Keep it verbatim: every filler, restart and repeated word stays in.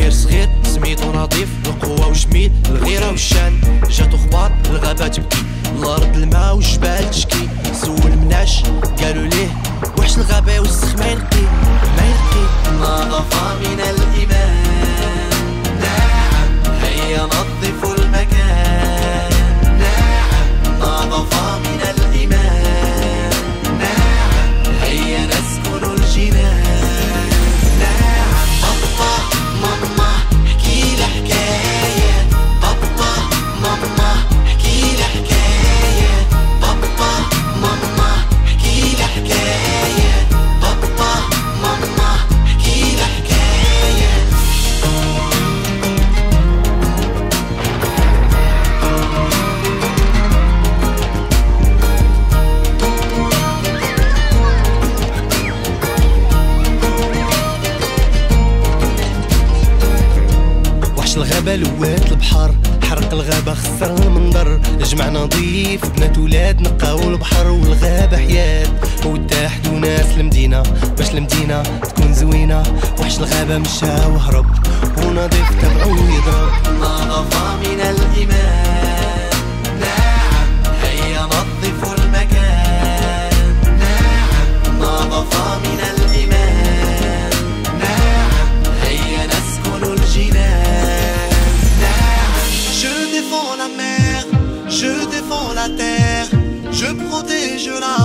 غير صغير سميتو نظيف، القوة وجميل الغيرة والشان، جاتو خبار الغابة تبكي، الارض الماء والجبال تشكي، سول مناش قالوا ليه وحش الغابة والسخ ما يرقي ما يرقي. نظافة من الإيمان، نعم هيا نظفوا المكان، نعم نظافة من الإيمان، نعم هيا نسكن الجنان، نعم. بابا ماما احكي لي حكاية، بابا ماما احكي لي حكاية، بابا ماما احكي لي حكاية، بابا ماما احكي لي حكاية. وحش الغابة لوات البحر، حرق الغابة خسر المنظر، جمع نظيف بنات ولاد نقاو البحر والغابة حياة، واتحدوا ناس المدينة باش المدينة تكون زوينة. وحش الغابة مشى وهرب ونظيف تبعو يضرب. نظافة من الإيمان، نعم هيا نظفوا المكان، نعم نظافة من الإيمان، نعم هيا نسكن الجنان، نعم. Je défends la mer, je défends la terre, je protège la